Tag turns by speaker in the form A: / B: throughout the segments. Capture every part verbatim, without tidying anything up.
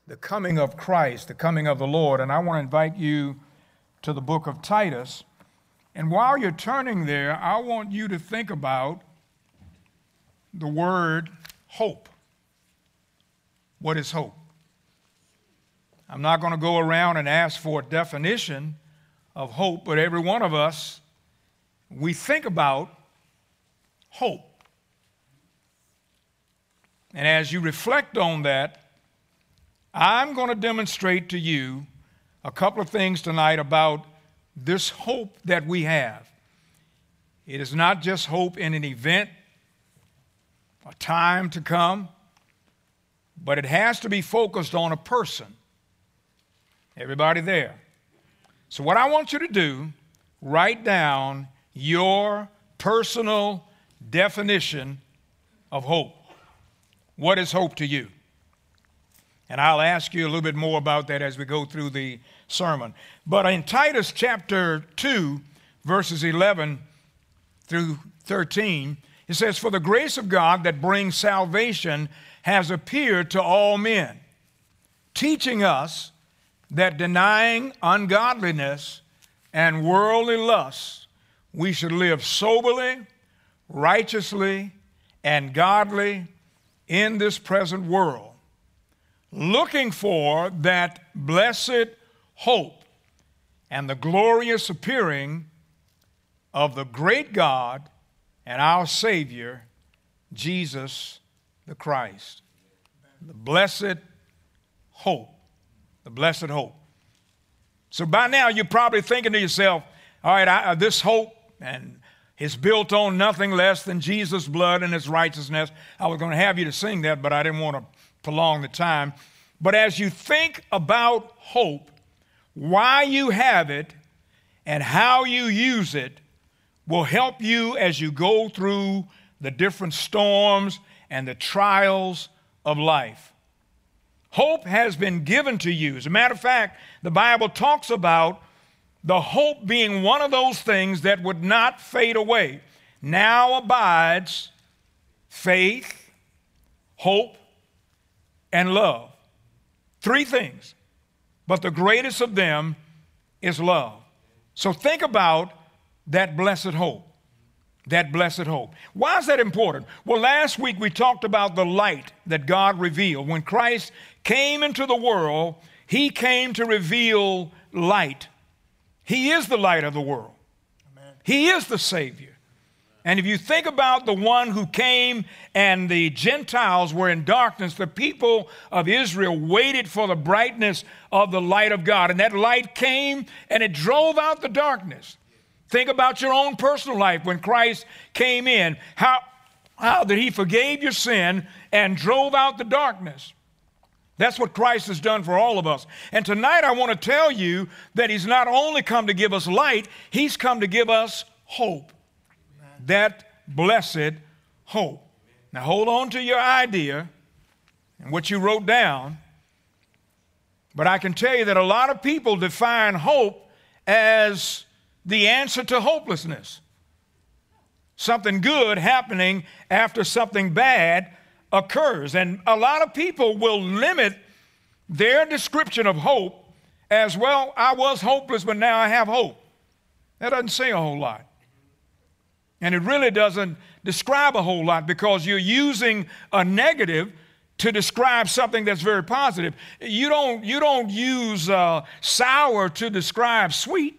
A: the coming of Christ, the coming of the Lord. And I want to invite you to the book of Titus. And while you're turning there, I want you to think about the word hope. What is hope? I'm not going to go around and ask for a definition of hope, but every one of us, we think about hope. And as you reflect on that, I'm going to demonstrate to you a couple of things tonight about this hope that we have. It is not just hope in an event, a time to come, but it has to be focused on a person. Everybody there? So what I want you to do, write down your personal definition of hope. What is hope to you? And I'll ask you a little bit more about that as we go through the sermon. But in Titus chapter two, verses eleven through thirteen, it says, "For the grace of God that brings salvation has appeared to all men, teaching us that denying ungodliness and worldly lusts, we should live soberly, righteously, and godly in this present world, looking for that blessed hope and the glorious appearing of the great God and our Savior, Jesus the Christ." The blessed hope. The blessed hope. So by now you're probably thinking to yourself, all right, I, uh, this hope and is built on nothing less than Jesus' blood and his righteousness. I was going to have you to sing that, but I didn't want to prolong the time. But as you think about hope, why you have it and how you use it will help you as you go through the different storms and the trials of life. Hope has been given to you. As a matter of fact, the Bible talks about the hope being one of those things that would not fade away. Now abides faith, hope, and love. Three things. But the greatest of them is love. So think about that blessed hope. That blessed hope. Why is that important? Well, last week we talked about the light that God revealed. When Christ came into the world, he came to reveal light. He is the light of the world. Amen. He is the Savior. And if you think about the one who came and the Gentiles were in darkness, the people of Israel waited for the brightness of the light of God. And that light came and it drove out the darkness. Think about your own personal life when Christ came in. How, how that he forgave your sin and drove out the darkness. That's what Christ has done for all of us. And tonight I want to tell you that he's not only come to give us light, he's come to give us hope. Amen. That blessed hope. Now hold on to your idea and what you wrote down. But I can tell you that a lot of people define hope as the answer to hopelessness. Something good happening after something bad occurs. And a lot of people will limit their description of hope as, well, I was hopeless, but now I have hope. That doesn't say a whole lot. And it really doesn't describe a whole lot because you're using a negative to describe something that's very positive. You don't, you don't use uh, sour to describe sweet.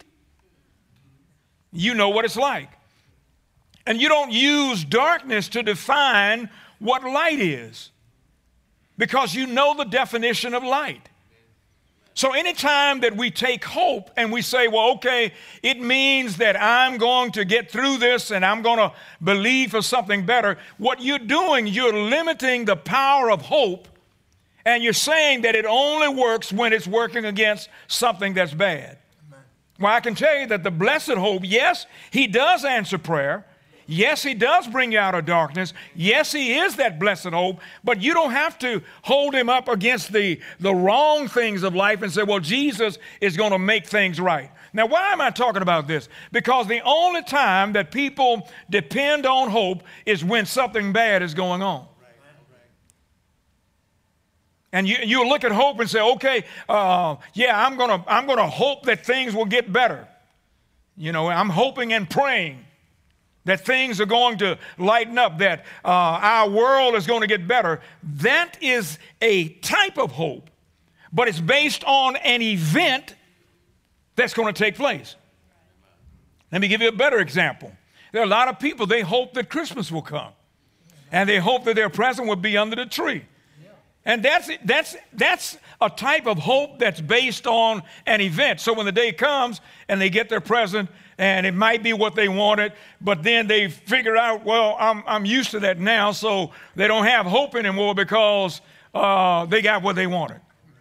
A: You know what it's like. And you don't use darkness to define what light is because you know the definition of light. So anytime that we take hope and we say, well, okay, it means that I'm going to get through this and I'm going to believe for something better, what you're doing, you're limiting the power of hope and you're saying that it only works when it's working against something that's bad. Well, I can tell you that the blessed hope, yes, he does answer prayer. Yes, he does bring you out of darkness. Yes, he is that blessed hope, but you don't have to hold him up against the, the wrong things of life and say, well, Jesus is going to make things right. Now, why am I talking about this? Because the only time that people depend on hope is when something bad is going on. And you, you look at hope and say, okay, uh, yeah, I'm going to I'm gonna hope that things will get better. You know, I'm hoping and praying that things are going to lighten up, that uh, our world is going to get better. That is a type of hope, but it's based on an event that's going to take place. Let me give you a better example. There are a lot of people, they hope that Christmas will come, and they hope that their present will be under the tree. And that's, that's, that's a type of hope that's based on an event. So when the day comes and they get their present, and it might be what they wanted, but then they figure out, well, I'm, I'm used to that now, so they don't have hope anymore because uh, they got what they wanted.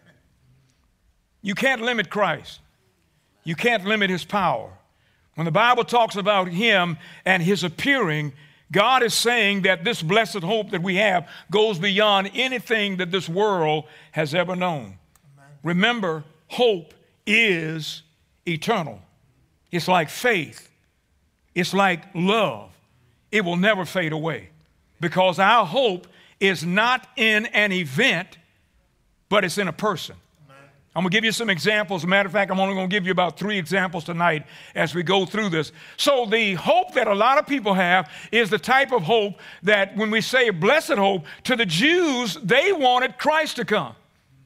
A: You can't limit Christ. You can't limit his power. When the Bible talks about him and his appearing, God is saying that this blessed hope that we have goes beyond anything that this world has ever known. Amen. Remember, hope is eternal. It's like faith. It's like love. It will never fade away because our hope is not in an event, but it's in a person. I'm going to give you some examples. As a matter of fact, I'm only going to give you about three examples tonight as we go through this. So the hope that a lot of people have is the type of hope that when we say blessed hope, to the Jews, they wanted Christ to come.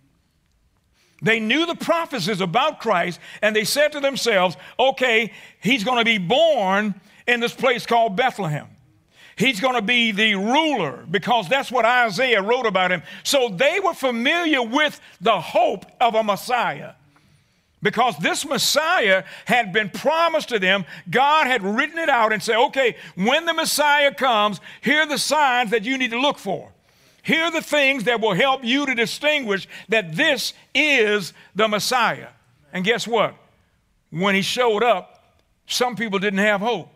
A: They knew the prophecies about Christ, and they said to themselves, okay, he's going to be born in this place called Bethlehem. He's going to be the ruler because that's what Isaiah wrote about him. So they were familiar with the hope of a Messiah because this Messiah had been promised to them. God had written it out and said, okay, when the Messiah comes, here are the signs that you need to look for. Here are the things that will help you to distinguish that this is the Messiah. And guess what? When he showed up, some people didn't have hope.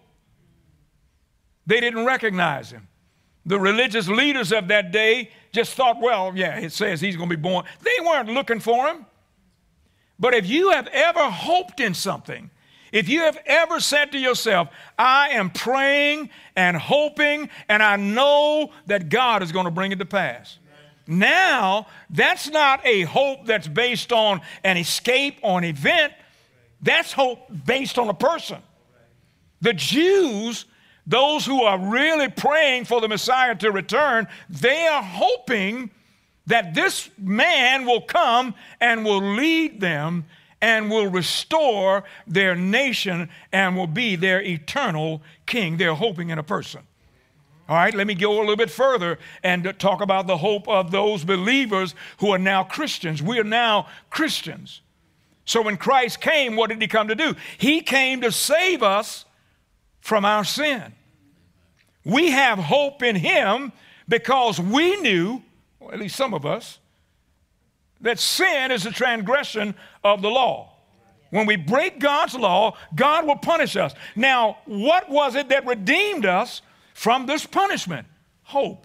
A: They didn't recognize him. The religious leaders of that day just thought, well, yeah, it says he's going to be born. They weren't looking for him. But if you have ever hoped in something, if you have ever said to yourself, I am praying and hoping, and I know that God is going to bring it to pass. Amen. Now, that's not a hope that's based on an escape or an event. That's hope based on a person. The Jews, those who are really praying for the Messiah to return, they are hoping that this man will come and will lead them and will restore their nation and will be their eternal king. They're hoping in a person. All right, let me go a little bit further and talk about the hope of those believers who are now Christians. We are now Christians. So when Christ came, what did he come to do? He came to save us from our sin. We have hope in him because we knew, or at least some of us, that sin is a transgression of the law. When we break God's law, God will punish us. Now, what was it that redeemed us from this punishment? Hope.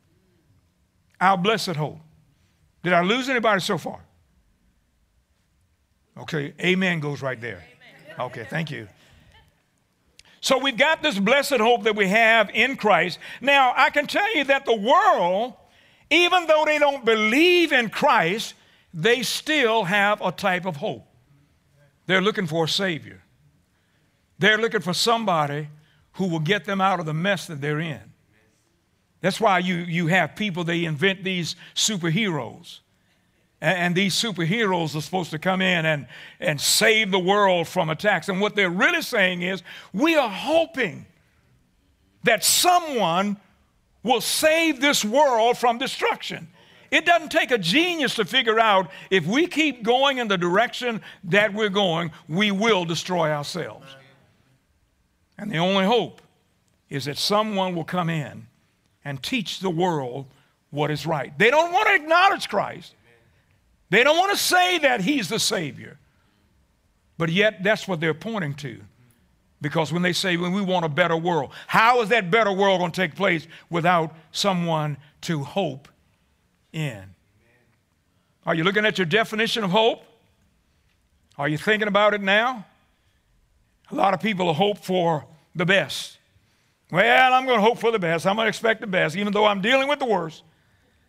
A: Our blessed hope. Did I lose anybody so far? Okay, amen goes right there. Okay, thank you. So we've got this blessed hope that we have in Christ. Now, I can tell you that the world, even though they don't believe in Christ, they still have a type of hope. They're looking for a Savior. They're looking for somebody who will get them out of the mess that they're in. That's why you, you have people, they invent these superheroes. And, and these superheroes are supposed to come in and, and save the world from attacks. And what they're really saying is, we are hoping that someone will save this world from destruction. It doesn't take a genius to figure out if we keep going in the direction that we're going, we will destroy ourselves. And the only hope is that someone will come in and teach the world what is right. They don't want to acknowledge Christ. They don't want to say that he's the Savior. But yet that's what they're pointing to. Because when they say, when we want a better world, how is that better world going to take place without someone to hope in? Are you looking at your definition of hope? Are you thinking about it now? A lot of people hope for the best. Well, I'm going to hope for the best. I'm going to expect the best, even though I'm dealing with the worst.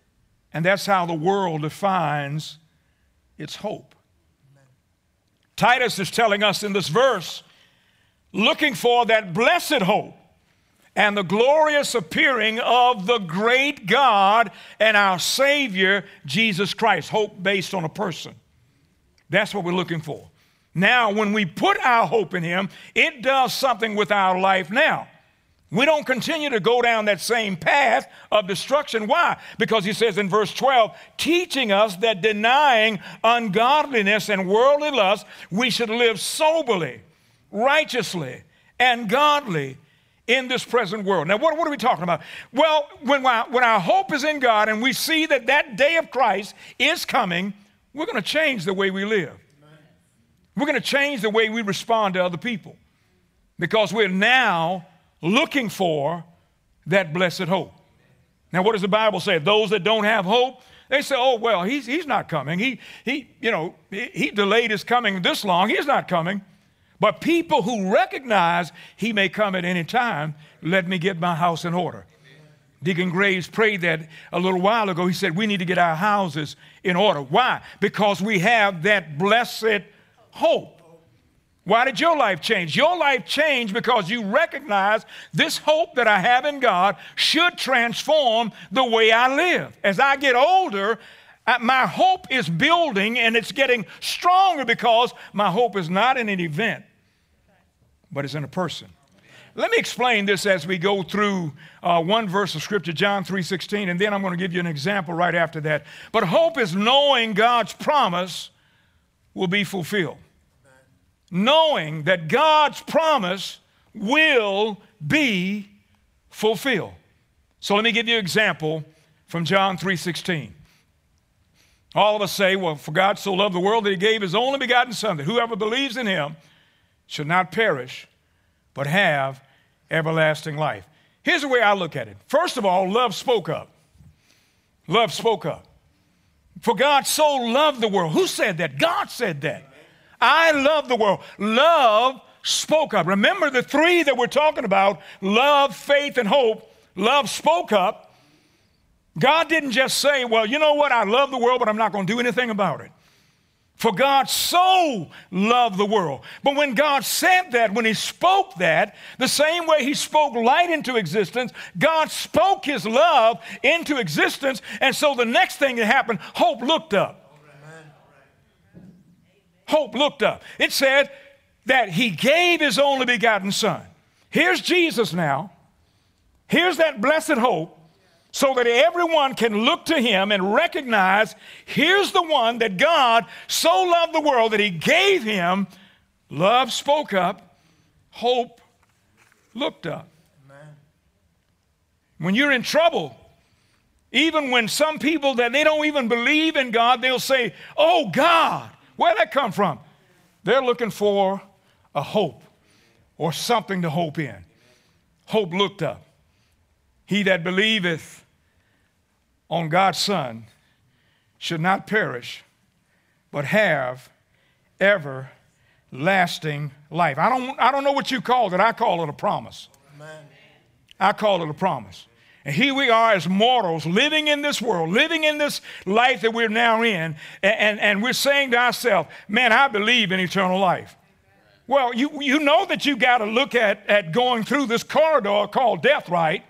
A: And that's how the world defines its hope. Amen. Titus is telling us in this verse, looking for that blessed hope and the glorious appearing of the great God and our Savior, Jesus Christ. Hope based on a person. That's what we're looking for. Now, when we put our hope in him, it does something with our life now. We don't continue to go down that same path of destruction. Why? Because he says in verse twelve, teaching us that denying ungodliness and worldly lust, we should live soberly, righteously, and godly in this present world. Now, what, what are we talking about? Well, when our, when our hope is in God and we see that that day of Christ is coming, we're going to change the way we live. We're going to change the way we respond to other people because we're now looking for that blessed hope. Now, what does the Bible say? Those that don't have hope, they say, oh, well, he's, he's not coming. He, he, you know, he, he delayed his coming this long. He's not coming. But people who recognize he may come at any time, let me get my house in order. Deacon Graves prayed that a little while ago. He said, we need to get our houses in order. Why? Because we have that blessed hope. Why did your life change? Your life changed because you recognize this hope that I have in God should transform the way I live. As I get older, my hope is building and it's getting stronger because my hope is not in an event, but it's in a person. Let me explain this as we go through uh, one verse of Scripture, John three sixteen, and then I'm going to give you an example right after that. But hope is knowing God's promise will be fulfilled. Knowing that God's promise will be fulfilled. So let me give you an example from John three sixteen. All of us say, well, for God so loved the world that he gave his only begotten Son, that whoever believes in him should not perish, but have everlasting life. Here's the way I look at it. First of all, love spoke up. Love spoke up. For God so loved the world. Who said that? God said that. I love the world. Love spoke up. Remember the three that we're talking about, love, faith, and hope. Love spoke up. God didn't just say, well, you know what? I love the world, but I'm not going to do anything about it. For God so loved the world. But when God said that, when he spoke that, the same way he spoke light into existence, God spoke his love into existence. And so the next thing that happened, hope looked up. Hope looked up. It said that he gave his only begotten Son. Here's Jesus now. Here's that blessed hope so that everyone can look to him and recognize here's the one that God so loved the world that he gave him. Love spoke up. Hope looked up. Amen. When you're in trouble, even when some people that they don't even believe in God, they'll say, oh God. Where'd that come from? They're looking for a hope or something to hope in. Hope looked up. He that believeth on God's Son should not perish, but have everlasting life. I don't, I don't know what you call it. I call it a promise. Amen. I call it a promise. And here we are as mortals living in this world, living in this life that we're now in, and, and, and we're saying to ourselves, man, I believe in eternal life. Well, you, you know that you got to look at, at going through this corridor called death, right?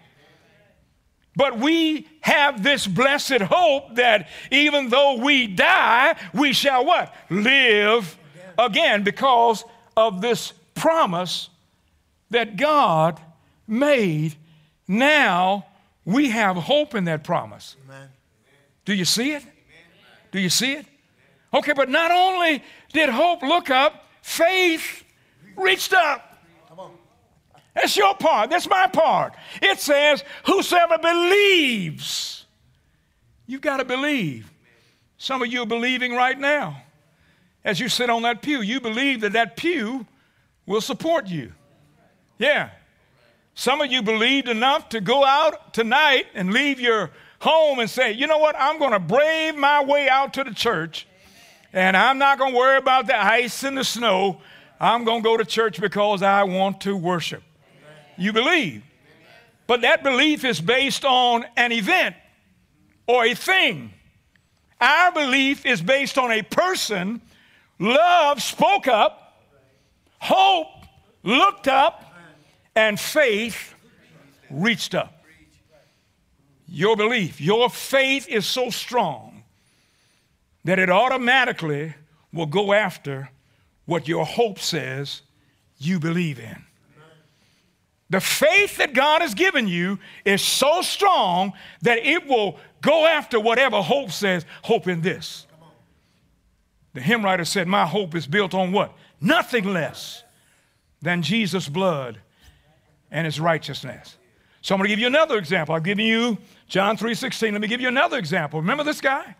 A: But we have this blessed hope that even though we die, we shall what? Live again because of this promise that God made. Now we have hope in that promise. Amen. Do you see it? Amen. Do you see it? Okay, but not only did hope look up, faith reached up. Come on. That's your part. That's my part. It says, whosoever believes. You've got to believe. Some of you are believing right now. As you sit on that pew, you believe that that pew will support you. Yeah. Some of you believed enough to go out tonight and leave your home and say, you know what, I'm going to brave my way out to the church, and I'm not going to worry about the ice and the snow. I'm going to go to church because I want to worship. Amen. You believe. Amen. But that belief is based on an event or a thing. Our belief is based on a person. Love spoke up, hope looked up, and faith reached up. Your belief, your faith is so strong that it automatically will go after what your hope says you believe in. The faith that God has given you is so strong that it will go after whatever hope says, hope in this. The hymn writer said, my hope is built on what? Nothing less than Jesus' blood and his righteousness. So I'm going to give you another example. I've given you John three sixteen. Let me give you another example. Remember this guy?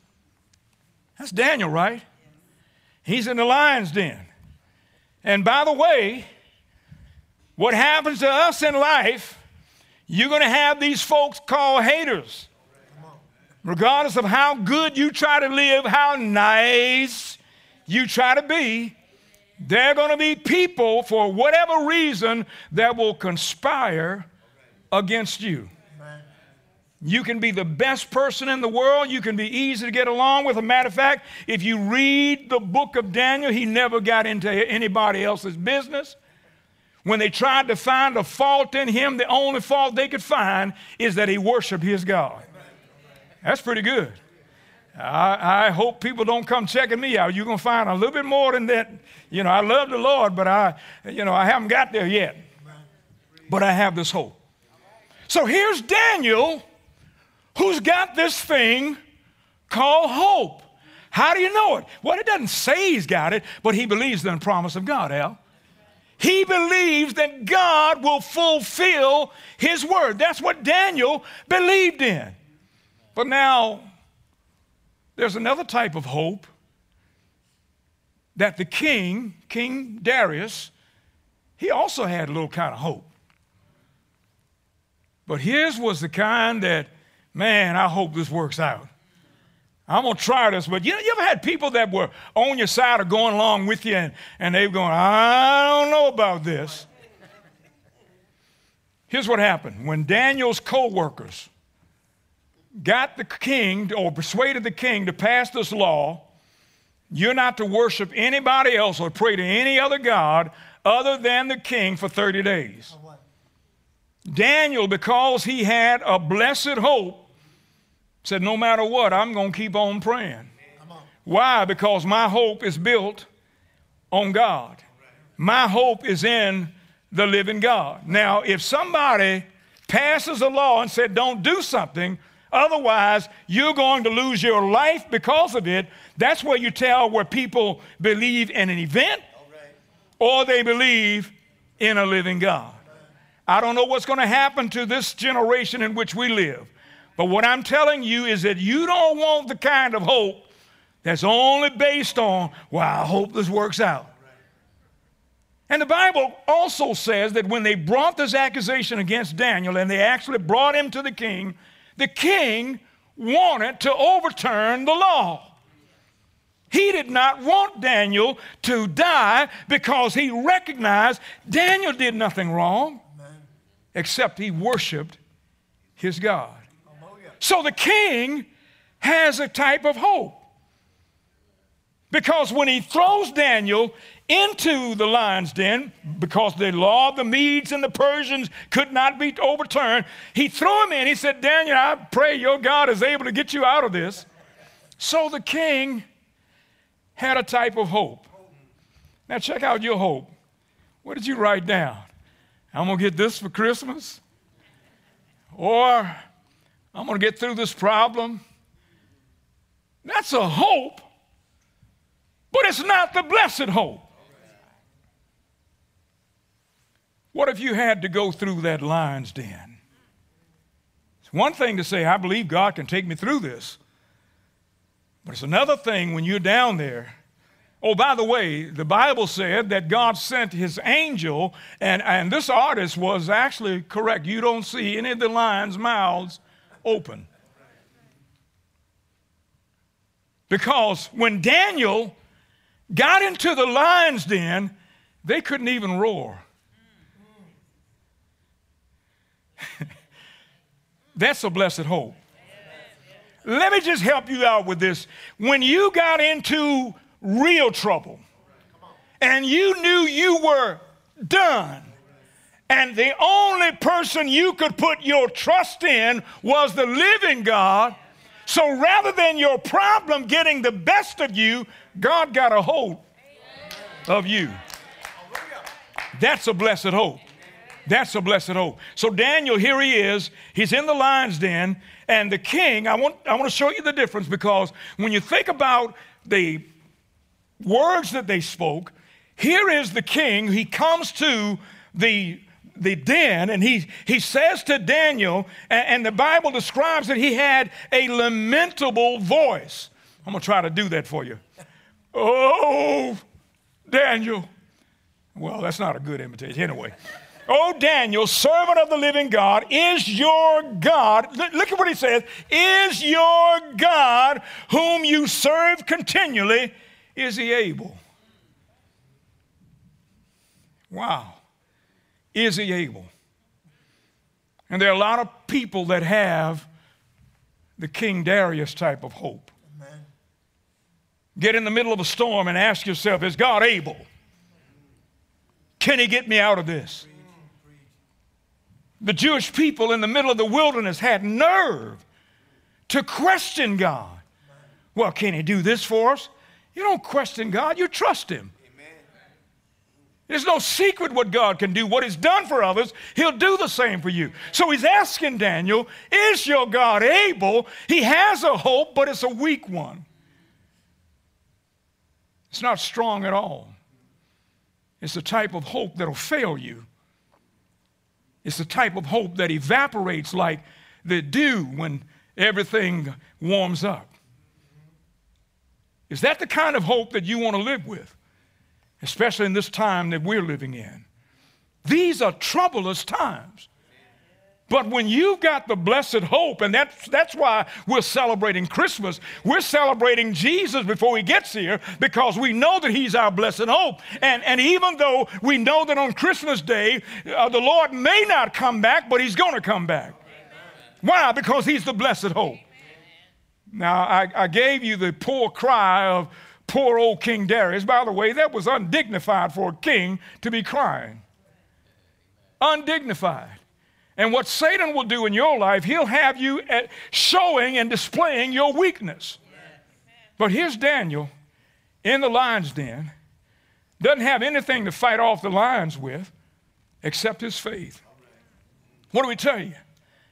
A: That's Daniel, right? He's in the lion's den. And by the way, what happens to us in life, you're going to have these folks called haters. Regardless of how good you try to live, how nice you try to be, there are going to be people, for whatever reason, that will conspire against you. You can be the best person in the world. You can be easy to get along with. As a matter of fact, if you read the book of Daniel, he never got into anybody else's business. When they tried to find a fault in him, the only fault they could find is that he worshiped his God. That's pretty good. I, I hope people don't come checking me out. You're going to find a little bit more than that. You know, I love the Lord, but I, you know, I haven't got there yet. But I have this hope. So here's Daniel, who's got this thing called hope. How do you know it? Well, it doesn't say he's got it, but he believes in the promise of God, Al. He believes that God will fulfill his word. That's what Daniel believed in. But now, there's another type of hope that the king, King Darius, he also had a little kind of hope. But his was the kind that, man, I hope this works out. I'm going to try this. But you know, you ever had people that were on your side or going along with you, and, and they were going, I don't know about this. Here's what happened. When Daniel's co-workers got the king, or persuaded the king to pass this law, you're not to worship anybody else or pray to any other god other than the king for thirty days. Daniel, because he had a blessed hope, said, no matter what, I'm going to keep on praying. Why? Because my hope is built on God. My hope is in the living God. Now, if somebody passes a law and said, don't do something, otherwise you're going to lose your life because of it, that's where you tell where people believe in an event or they believe in a living God. I don't know what's going to happen to this generation in which we live. But what I'm telling you is that you don't want the kind of hope that's only based on, well, I hope this works out. And the Bible also says that when they brought this accusation against Daniel and they actually brought him to the king, the king wanted to overturn the law. He did not want Daniel to die because he recognized Daniel did nothing wrong except he worshiped his God. So the king has a type of hope. Because when he throws Daniel into the lion's den, because the law of the Medes and the Persians could not be overturned, he threw him in. He said, Daniel, I pray your God is able to get you out of this. So the king had a type of hope. Now check out your hope. What did you write down? I'm going to get this for Christmas. Or I'm going to get through this problem. That's a hope, but it's not the blessed hope. What if you had to go through that lion's den? It's one thing to say, I believe God can take me through this. But it's another thing when you're down there. Oh, by the way, the Bible said that God sent his angel, and, and this artist was actually correct. You don't see any of the lions' mouths open. Because when Daniel got into the lion's den, they couldn't even roar. That's a blessed hope. let me just help you out with this. When you got into real trouble and you knew you were done, and the only person you could put your trust in was the living God, so rather than your problem getting the best of you, God got a hold of you. That's a blessed hope. That's a blessed hope. So Daniel, here he is. He's in the lion's den, and the king, I want, I want to show you the difference, because when you think about the words that they spoke, here is the king. He comes to the the den, and he, he says to Daniel, and, and the Bible describes that he had a lamentable voice. I'm going to try to do that for you. Oh, Daniel. Well, that's not a good imitation. Anyway. Oh, Daniel, servant of the living God, is your God, look at what he says, is your God whom you serve continually, is he able? Wow. Is he able? And there are a lot of people that have the King Darius type of hope. Amen. Get in the middle of a storm and ask yourself, is God able? Can he get me out of this? The Jewish people in the middle of the wilderness had nerve to question God. Well, can he do this for us? You don't question God, you trust him. There's no secret what God can do. What he's done for others, he'll do the same for you. So he's asking Daniel, is your God able? He has a hope, but it's a weak one. It's not strong at all. It's the type of hope that'll fail you. It's the type of hope that evaporates like the dew when everything warms up. Is that the kind of hope that you want to live with? Especially in this time that we're living in. These are troublous times. But when you've got the blessed hope, and that's, that's why we're celebrating Christmas, we're celebrating Jesus before he gets here, because we know that he's our blessed hope. And, and even though we know that on Christmas Day, uh, the Lord may not come back, but he's going to come back. Why? Because he's the blessed hope. Now, I, I gave you the poor cry of poor old King Darius. By the way, that was undignified for a king to be crying. Undignified. And what Satan will do in your life, he'll have you at showing and displaying your weakness. But here's Daniel in the lion's den, doesn't have anything to fight off the lions with except his faith. What do we tell you?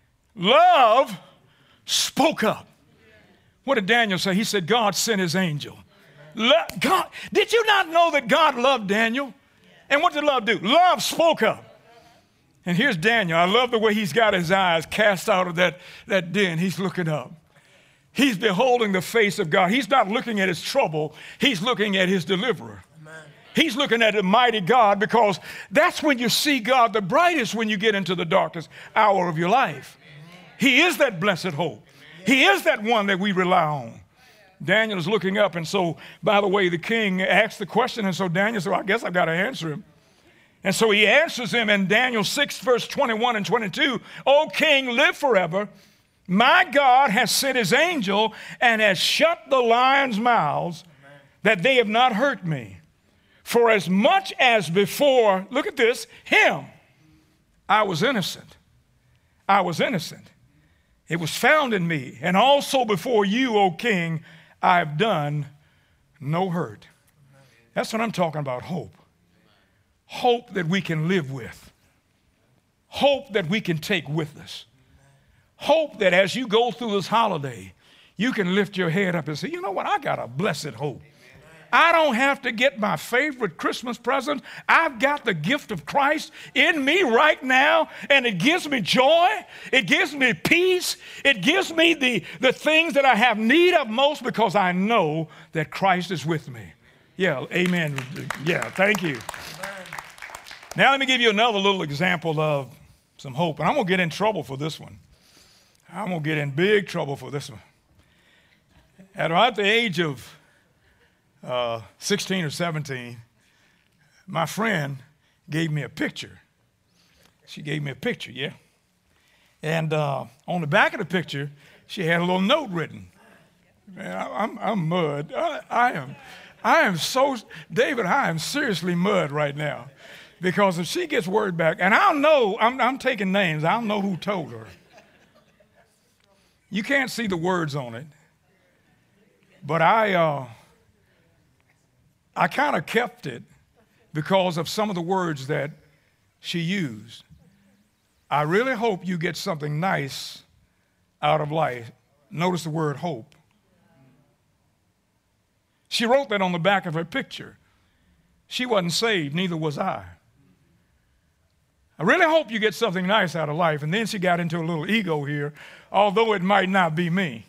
A: Love spoke up. What did Daniel say? He said, God sent his angel. God, did you not know that God loved Daniel? And what did love do? Love spoke up. And here's Daniel. I love the way he's got his eyes cast out of that, that den. He's looking up. He's beholding the face of God. He's not looking at his trouble. He's looking at his deliverer. Amen. He's looking at the mighty God, because that's when you see God the brightest, when you get into the darkest hour of your life. He is that blessed hope. He is that one that we rely on. Daniel is looking up, and so, by the way, the king asked the question, and so Daniel said, well, I guess I've got to answer him. And so he answers him in Daniel six, verse twenty-one and twenty-two, O king, live forever. My God has sent his angel and has shut the lions' mouths, that they have not hurt me. For as much as before, look at this, him, I was innocent. I was innocent. It was found in me, and also before you, O king, I have done no hurt. That's what I'm talking about, hope. Hope that we can live with. Hope that we can take with us. Hope that as you go through this holiday, you can lift your head up and say, you know what, I got a blessed hope. I don't have to get my favorite Christmas present. I've got the gift of Christ in me right now, and it gives me joy. It gives me peace. It gives me the, the things that I have need of most, because I know that Christ is with me. Yeah, amen. Yeah, thank you. Now let me give you another little example of some hope, and I'm going to get in trouble for this one. I'm going to get in big trouble for this one. At about the age of Uh, sixteen or seventeen, my friend gave me a picture. She gave me a picture, yeah. And uh, on the back of the picture, she had a little note written. Man, I, I'm, I'm mud. I, I am, I am so, David, I am seriously mud right now. Because if she gets word back, and I'll know, I'm, I'm taking names, I'll know who told her. You can't see the words on it. But I, uh, I kind of kept it because of some of the words that she used. I really hope you get something nice out of life. Notice the word hope. She wrote that on the back of her picture. She wasn't saved, neither was I. I really hope you get something nice out of life. And then she got into a little ego here, although it might not be me.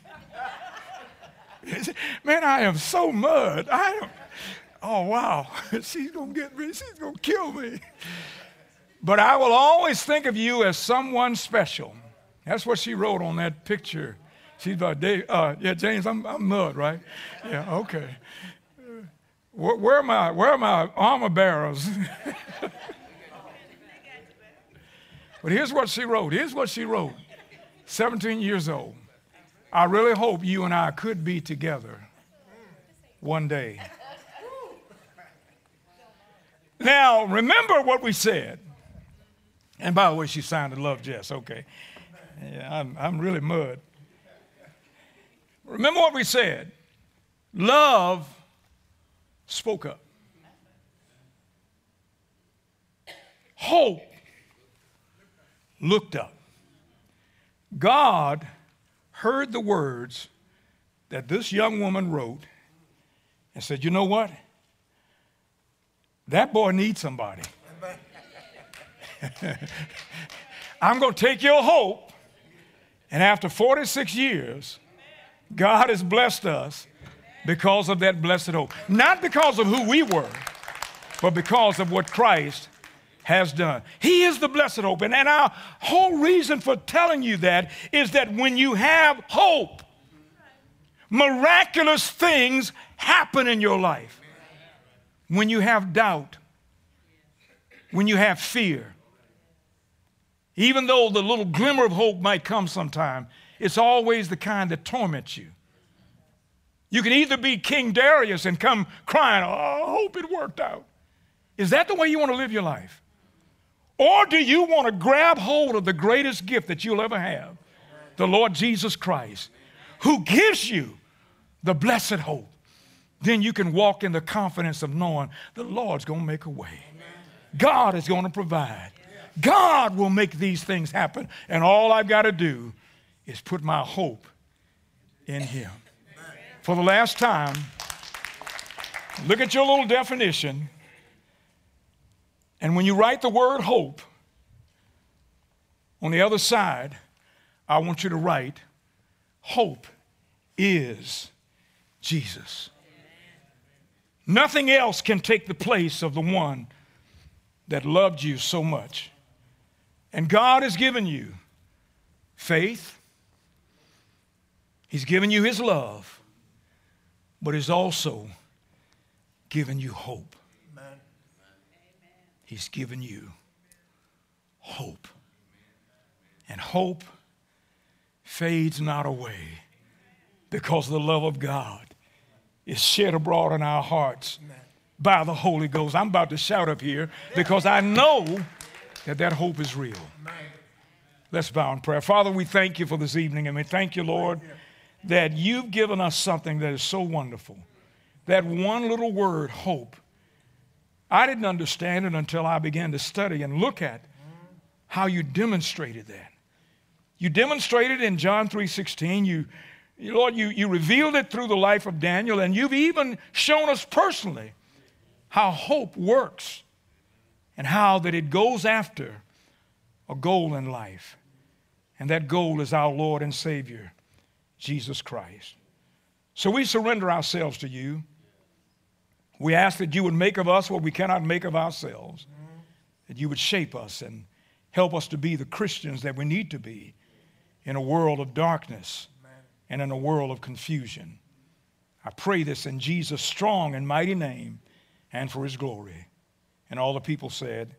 A: Man, I am so mud. I am, oh, wow. She's going to get me. She's going to kill me. But I will always think of you as someone special. That's what she wrote on that picture. She's about, uh, yeah, James, I'm, I'm mud, right? Yeah, okay. Where, where, are my, where are my armor bearers? But here's what she wrote. Here's what she wrote. seventeen years old. I really hope you and I could be together one day. Now, remember what we said. And by the way, she signed a love Jess. Okay. Yeah, I'm, I'm really mud. Remember what we said. Love spoke up. Hope looked up. God heard the words that this young woman wrote and said, you know what? That boy needs somebody. I'm going to take your hope. And after forty-six years, God has blessed us because of that blessed hope. Not because of who we were, but because of what Christ has done. He is the blessed hope. And, and our whole reason for telling you that is that when you have hope, miraculous things happen in your life. When you have doubt, when you have fear, even though the little glimmer of hope might come sometime, it's always the kind that torments you. You can either be King Darius and come crying, oh, I hope it worked out. Is that the way you want to live your life? Or do you want to grab hold of the greatest gift that you'll ever have, the Lord Jesus Christ, who gives you the blessed hope? Then you can walk in the confidence of knowing the Lord's going to make a way. God is going to provide. God will make these things happen. And all I've got to do is put my hope in Him. For the last time, look at your little definition. And when you write the word hope, on the other side, I want you to write, hope is Jesus. Nothing else can take the place of the one that loved you so much. And God has given you faith. He's given you His love, but He's also given you hope. He's given you hope. And hope fades not away because the love of God is shed abroad in our hearts by the Holy Ghost. I'm about to shout up here because I know that that hope is real. Let's bow in prayer. Father, we thank you for this evening, and we thank you, Lord, that you've given us something that is so wonderful. That one little word, hope. I didn't understand it until I began to study and look at how you demonstrated that. You demonstrated in John three sixteen. You, Lord, you, you revealed it through the life of Daniel, and you've even shown us personally how hope works and how that it goes after a goal in life. And that goal is our Lord and Savior, Jesus Christ. So we surrender ourselves to you. We ask that you would make of us what we cannot make of ourselves, that you would shape us and help us to be the Christians that we need to be in a world of darkness and in a world of confusion. I pray this in Jesus' strong and mighty name and for His glory. And all the people said,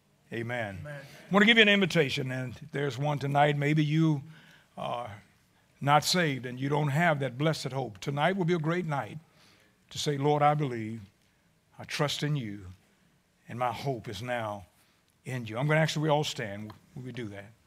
A: amen. Amen. I want to give you an invitation, and there's one tonight. Maybe you are not saved and you don't have that blessed hope, tonight will be a great night to say, Lord, I believe, I trust in you, and my hope is now in you. I'm going to ask you we all stand when we do that.